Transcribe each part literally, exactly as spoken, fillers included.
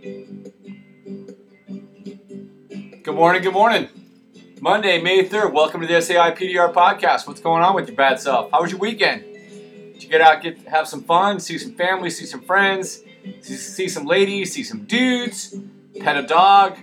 Good morning, good morning. Monday, May third. Welcome to the S A I P D R podcast. What's going on with your bad self? How was your weekend? Did you get out, get have some fun, see some family, see some friends, see, see some ladies, see some dudes, pet a dog?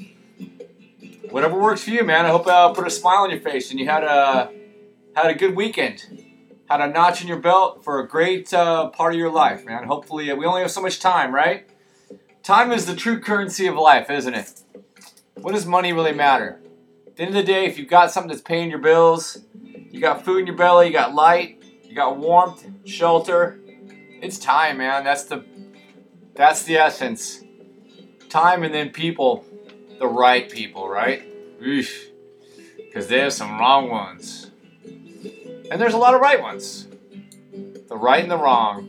Whatever works for you, man. I hope I uh, put a smile on your face and you had a had a good weekend. Had a notch in your belt for a great uh, part of your life, man. Hopefully, uh, we only have so much time, right? Time is the true currency of life, isn't it? What does money really matter? At the end of the day, if you've got something that's paying your bills, you got food in your belly, you got light, you got warmth, shelter, it's time, man. That's the that's the essence. Time and then people, the right people, right? Because there's some wrong ones. And there's a lot of right ones. The right and the wrong.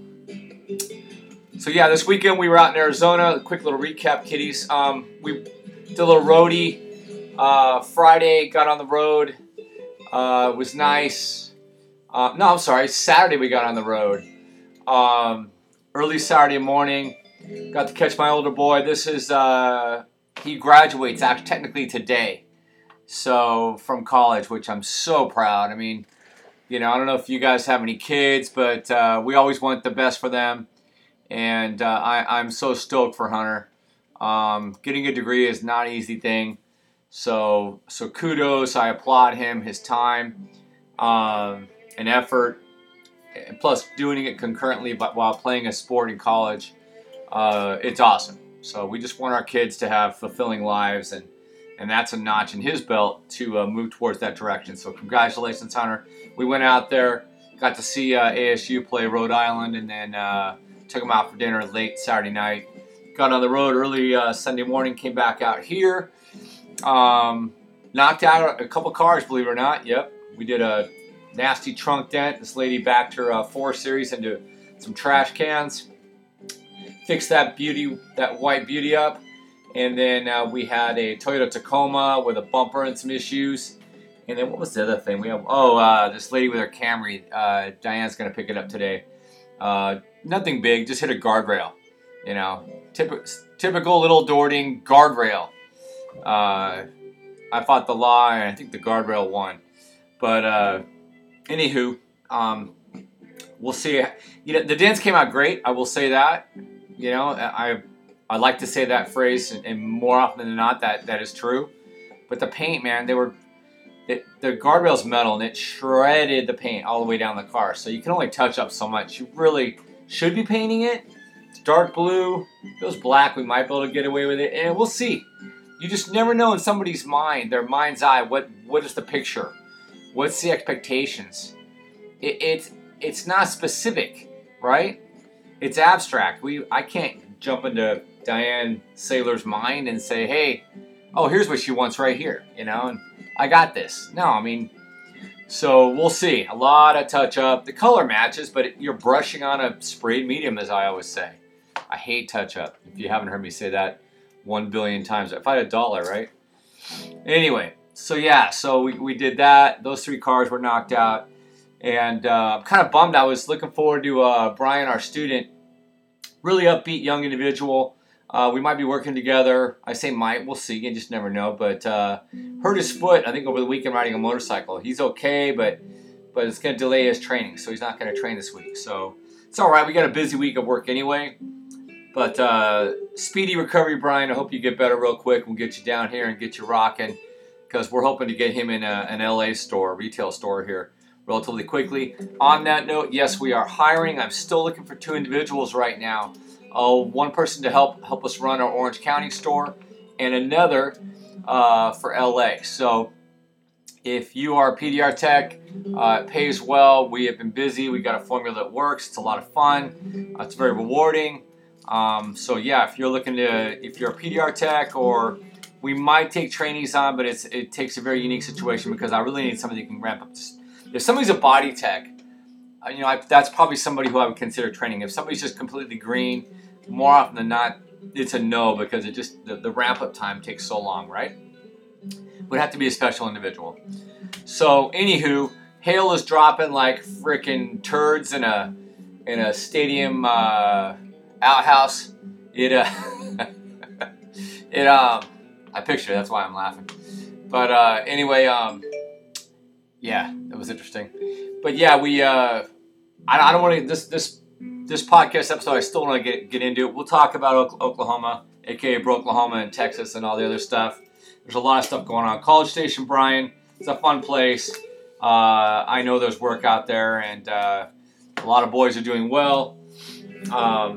So yeah, this weekend we were out in Arizona. A quick little recap, kiddies. Um, we did a little roadie. Uh, Friday, got on the road. Uh, it was nice. Uh, no, I'm sorry. Saturday we got on the road. Um, early Saturday morning. Got to catch my older boy. This is, uh, he graduates actually technically today. So, from college, which I'm so proud. I mean, you know, I don't know if you guys have any kids, but uh, we always want the best for them. And uh, I, I'm so stoked for Hunter. Um, getting a degree is not an easy thing. So, so kudos. I applaud him, his time um, and effort. Plus, doing it concurrently but while playing a sport in college. Uh, it's awesome. So we just want our kids to have fulfilling lives, and, and that's a notch in his belt to uh, move towards that direction. So congratulations, Hunter. We went out there, got to see uh, A S U play Rhode Island, and then uh, took them out for dinner late Saturday night. Got on the road early uh, Sunday morning, came back out here. Um, knocked out a couple cars, believe it or not. Yep, we did a nasty trunk dent. This lady backed her uh, four series into some trash cans. Fixed that beauty, that white beauty up. And then uh, we had a Toyota Tacoma with a bumper and some issues. And then what was the other thing? We have oh, uh, this lady with her Camry. Uh, Diane's gonna pick it up today. Uh, nothing big, just hit a guardrail. You know, typical, typical little Dording guardrail. Uh, I fought the law, and I think the guardrail won. But uh, anywho, um, we'll see. You know, the dents came out great. I will say that. You know, I I like to say that phrase, and, and more often than not, that that is true. But the paint, man, they were the, the guardrail's metal, and it shredded the paint all the way down the car. So you can only touch up so much. You really should be painting it. It's dark blue. If it was black, we might be able to get away with it, and we'll see. You just never know in somebody's mind, their mind's eye, what what is the picture, what's the expectations. It, it it's not specific, right? It's abstract. We I can't jump into Diane Saylor's mind and say, hey, oh, here's what she wants right here, you know, and I got this. No, I mean, so we'll see. A lot of touch up. The color matches, but it, you're brushing on a sprayed medium, as I always say. I hate touch up. If you haven't heard me say that one billion times. If I had a dollar, right? Anyway, so yeah, so we, we did that. Those three cars were knocked out. And uh, I'm kind of bummed. I was looking forward to uh, Brian, our student. Really upbeat young individual. Uh, we might be working together. I say might. We'll see. You just never know. But uh, hurt his foot, I think, over the weekend riding a motorcycle. He's okay, but but it's going to delay his training. So he's not going to train this week. So it's all right. We got a busy week of work anyway. But uh, speedy recovery, Brian. I hope you get better real quick. We'll get you down here and get you rocking. Because we're hoping to get him in a, an L A store, retail store here, relatively quickly. On that note, yes, we are hiring. I'm still looking for two individuals right now. Uh, one person to help help us run our Orange County store, and another uh, for L A. So if you are a P D R tech, uh, it pays well. We have been busy. We got a formula that works. It's a lot of fun. Uh, it's very rewarding. Um, so yeah, if you're looking to, if you're a P D R tech, or we might take trainees on, but it's it takes a very unique situation because I really need somebody who can ramp up. This. If somebody's a body tech, uh, you know, I, that's probably somebody who I would consider training. If somebody's just completely green, more often than not, it's a no because it just the, the ramp up time takes so long, right? Would have to be a special individual. So, anywho, hail is dropping like freaking turds in a in a stadium uh, outhouse. It uh, it um, I picture it, that's why I'm laughing. But uh, anyway, um, yeah, it was interesting. But yeah, we uh, I, I don't want to this this this podcast episode. I still want to get get into it. We'll talk about Oklahoma, aka Bro Oklahoma, and Texas, and all the other stuff. There's a lot of stuff going on. College Station, Bryan. It's a fun place. Uh, I know there's work out there, and uh, a lot of boys are doing well. Um,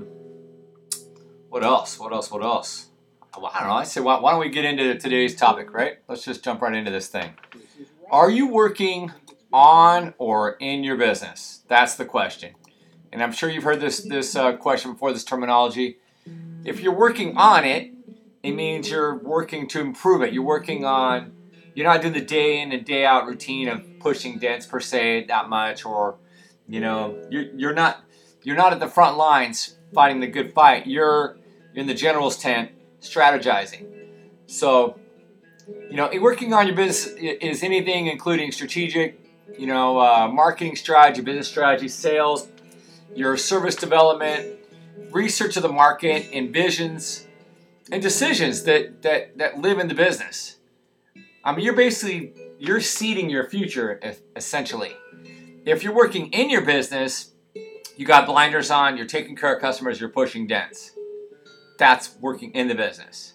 what else? What else? What else? I don't know. I say, why, why don't we get into today's topic, right? Let's just jump right into this thing. Are you working on or in your business? That's the question. And I'm sure you've heard this this uh, question before, this terminology. If you're working on it, it means you're working to improve it. You're working on, you're not doing the day in and day out routine of pushing dents per se that much, or, you know, you're, you're not you're not at the front lines fighting the good fight. You're in the general's tent strategizing. So, you know, working on your business is anything including strategic, you know, uh, marketing strategy, business strategy, sales, your service development, research of the market, and visions and decisions that, that, that live in the business. I mean, you're basically, you're seeding your future, essentially. If you're working in your business, you got blinders on, you're taking care of customers, you're pushing dents. That's working in the business.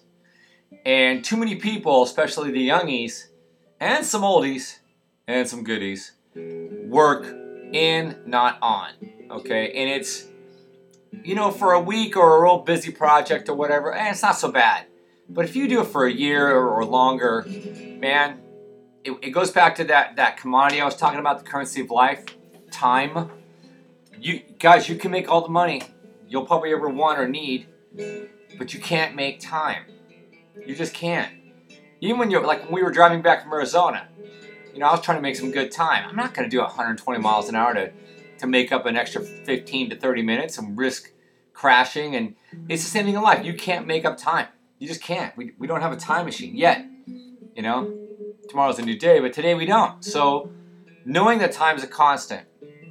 And too many people, especially the youngies, and some oldies, and some goodies, work in, not on. Okay? And it's, you know, for a week or a real busy project or whatever, eh, it's not so bad. But if you do it for a year or, or longer, man, it, it goes back to that, that commodity I was talking about, the currency of life, time. You guys, you can make all the money you'll probably ever want or need, but you can't make time. You just can't. Even when you're, like when we were driving back from Arizona, you know, I was trying to make some good time. I'm not going to do one hundred twenty miles an hour to, to make up an extra fifteen to thirty minutes and risk crashing. And it's the same thing in life. You can't make up time. You just can't. We, we don't have a time machine yet. You know, tomorrow's a new day, but today we don't. So knowing that time is a constant,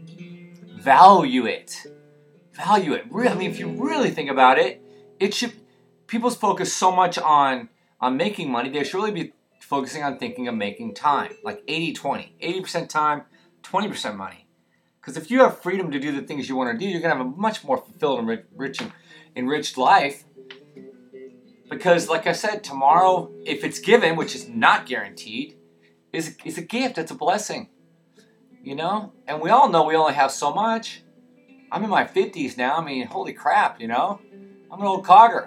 value it. Value it. Really, I mean, if you really think about it, it should, people's focus so much on, on making money, they should really be focusing on thinking of making time. Like eighty twenty. eighty percent time, twenty percent money. Because if you have freedom to do the things you want to do, you're going to have a much more fulfilled and rich and enriched life. Because, like I said, tomorrow, if it's given, which is not guaranteed, is, is a gift. It's a blessing. You know? And we all know we only have so much. I'm in my fifties now. I mean, holy crap, you know? I'm an old cogger.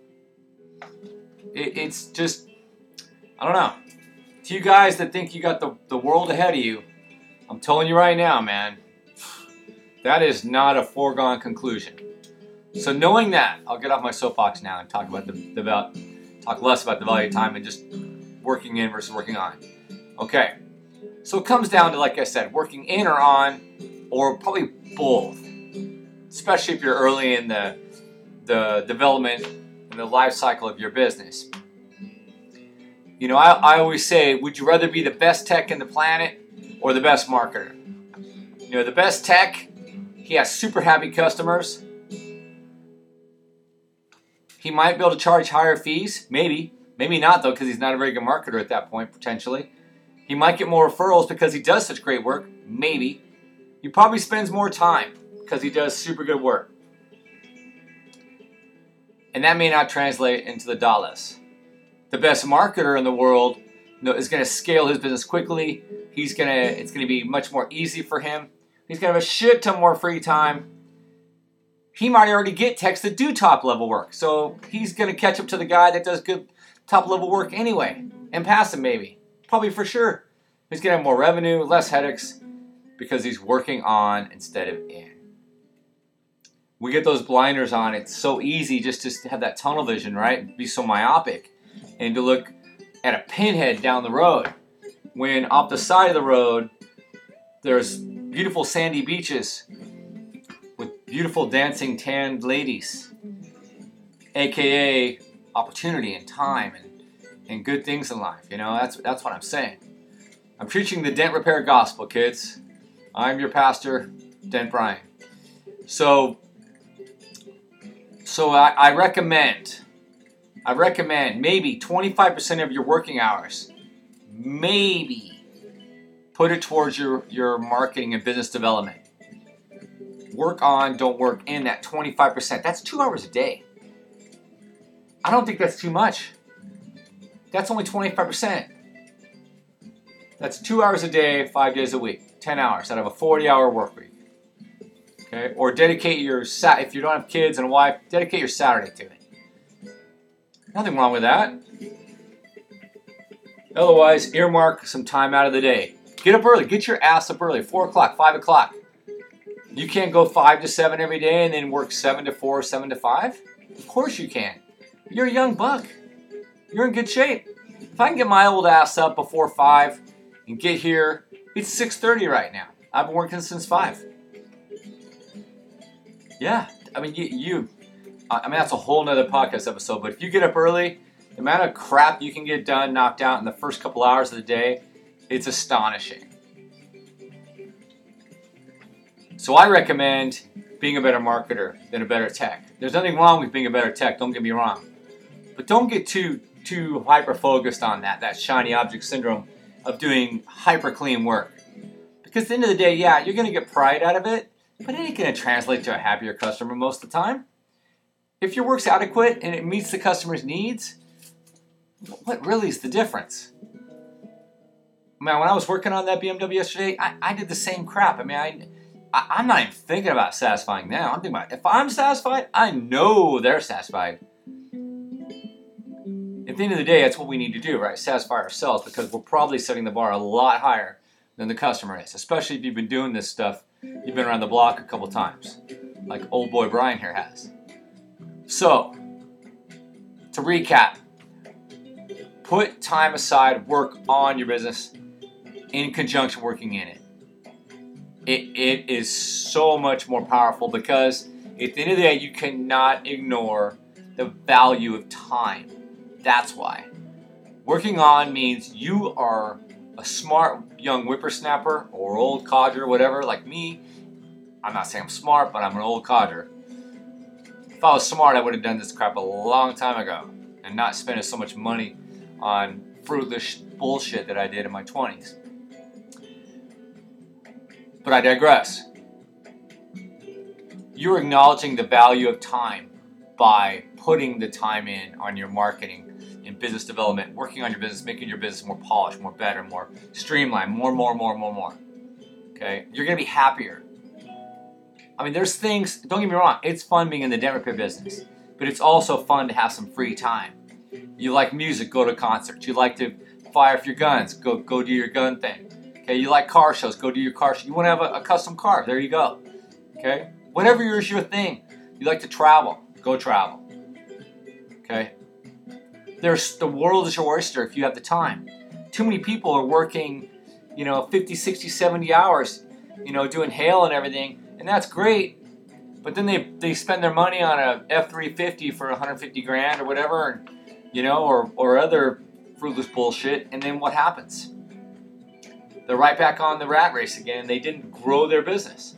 It, it's just, I don't know. To you guys that think you got the, the world ahead of you, I'm telling you right now, man, that is not a foregone conclusion. So knowing that, I'll get off my soapbox now and talk about the, the about, talk less about the value of time and just working in versus working on. Okay. So it comes down to, like I said, working in or on, or probably both. Especially if you're early in the the development and the life cycle of your business. You know, I, I always say, would you rather be the best tech in the planet or the best marketer? You know, the best tech, he has super happy customers. He might be able to charge higher fees, maybe. Maybe not, though, because he's not a very good marketer at that point, potentially. He might get more referrals because he does such great work, maybe. He probably spends more time because he does super good work. And that may not translate into the dollars. The best marketer in the world, you know, is going to scale his business quickly. He's going to, it's going to be much more easy for him. He's going to have a shit ton more free time. He might already get techs that do top level work. So he's going to catch up to the guy that does good top level work anyway. And pass him maybe. Probably for sure. He's going to have more revenue, less headaches, because he's working on instead of in. We get those blinders on. It's so easy just to have that tunnel vision, right? Be so myopic. And to look at a pinhead down the road. When off the side of the road, there's beautiful sandy beaches with beautiful dancing tanned ladies. A K A opportunity and time and, and good things in life. You know, that's, that's what I'm saying. I'm preaching the dent repair gospel, kids. I'm your pastor, Dent Bryan. So... So I, I recommend I recommend maybe twenty-five percent of your working hours, maybe, put it towards your, your marketing and business development. Work on, don't work in that twenty-five percent. That's two hours a day. I don't think that's too much. That's only twenty-five percent. That's two hours a day, five days a week, ten hours out of a forty-hour work week. Okay? Or dedicate your, Sat. if you don't have kids and a wife, dedicate your Saturday to it. Nothing wrong with that. Otherwise, earmark some time out of the day. Get up early. Get your ass up early. four o'clock, five o'clock. You can't go five to seven every day and then work seven to four, seven to five? Of course you can. You're a young buck. You're in good shape. If I can get my old ass up before five and get here, it's six thirty right now. I've been working since five. Yeah, I mean, you... you I mean, that's a whole nother podcast episode, but if you get up early, the amount of crap you can get done, knocked out in the first couple hours of the day, it's astonishing. So I recommend being a better marketer than a better tech. There's nothing wrong with being a better tech, don't get me wrong. But don't get too too hyper-focused on that, that shiny object syndrome of doing hyper-clean work. Because at the end of the day, yeah, you're going to get pride out of it, but it ain't going to translate to a happier customer most of the time. If your work's adequate and it meets the customer's needs, what really is the difference? Man, when I was working on that B M W yesterday, I, I did the same crap. I mean, I, I, I'm not even thinking about satisfying now. I'm thinking about, if I'm satisfied, I know they're satisfied. At the end of the day, that's what we need to do, right? Satisfy ourselves, because we're probably setting the bar a lot higher than the customer is, especially if you've been doing this stuff, you've been around the block a couple times, like old boy Brian here has. So, to recap, put time aside, work on your business in conjunction working in it. It, it is so much more powerful because at the end of the day, you cannot ignore the value of time. That's why. Working on means you are a smart young whippersnapper or old codger, whatever, like me. I'm not saying I'm smart, but I'm an old codger. If I was smart, I would have done this crap a long time ago and not spending so much money on fruitless bullshit that I did in my twenties. But I digress. You're acknowledging the value of time by putting the time in on your marketing and business development, working on your business, making your business more polished, more better, more streamlined, more, more, more, more, more. Okay? You're going to be happier. I mean, there's things, don't get me wrong, it's fun being in the dent repair business, but it's also fun to have some free time. You like music, go to concerts. You like to fire off your guns, go go do your gun thing. Okay, you like car shows, go do your car show. You want to have a, a custom car, there you go. Okay, whatever is your thing. You like to travel, go travel. Okay, there's the world is your oyster if you have the time. Too many people are working, you know, fifty, sixty, seventy hours, you know, doing hail and everything. And that's great, but then they, they spend their money on a F three fifty for one hundred fifty grand or whatever, and, you know, or, or other fruitless bullshit, and then what happens? They're right back on the rat race again, and they didn't grow their business.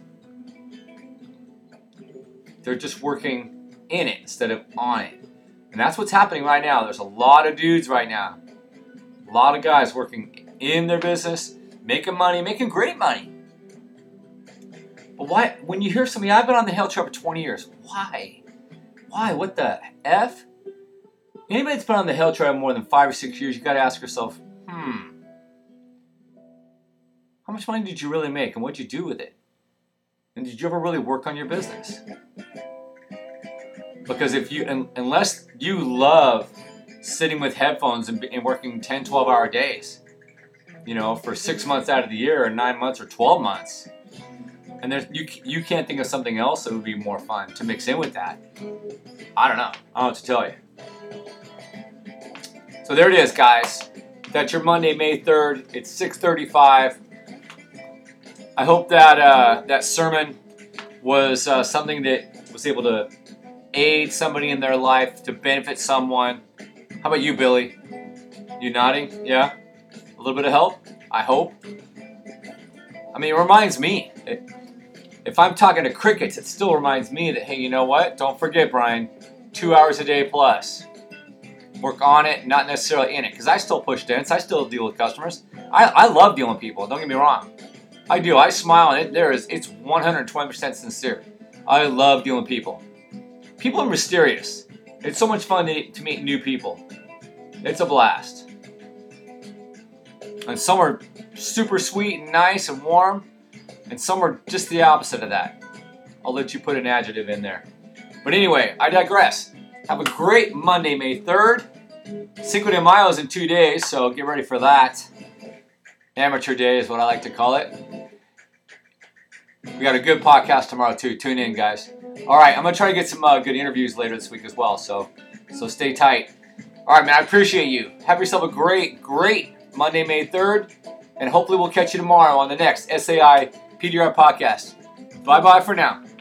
They're just working in it instead of on it. And that's what's happening right now. There's a lot of dudes right now, a lot of guys working in their business, making money, making great money. But why, when you hear somebody, I've been on the Hail Trail for twenty years. Why? Why? What the F? Anybody that's been on the Hail Trail more than five or six years, you got to ask yourself, hmm, how much money did you really make and what did you do with it? And did you ever really work on your business? Because if you, un, unless you love sitting with headphones and, and working ten, twelve hour days, you know, for six months out of the year or nine months or twelve months, and there's, you you can't think of something else that would be more fun to mix in with that. I don't know. I don't know what to tell you. So there it is, guys. That's your Monday, May third. It's six thirty-five. I hope that uh, that sermon was uh, something that was able to aid somebody in their life, to benefit someone. How about you, Billy? You nodding? Yeah? A little bit of help? I hope. I mean, it reminds me. It, if I'm talking to crickets, it still reminds me that, hey, you know what? Don't forget, Brian, two hours a day plus. work on it, not necessarily in it. Because I still push dents. I still deal with customers. I, I love dealing with people. Don't get me wrong. I do. I smile, and it, there is, it's one hundred twenty percent sincere. I love dealing with people. People are mysterious. It's so much fun to, to meet new people. It's a blast. And some are super sweet and nice and warm, and some are just the opposite of that. I'll let you put an adjective in there. But anyway, I digress. Have a great Monday, May third. Cinco de Mayo is in two days, so get ready for that. Amateur day is what I like to call it. We got a good podcast tomorrow too. Tune in, guys. All right, I'm gonna try to get some uh, good interviews later this week as well. So, so stay tight. All right, man. I appreciate you. Have yourself a great, great Monday, May third, and hopefully we'll catch you tomorrow on the next S A I P D R podcast. Bye bye for now.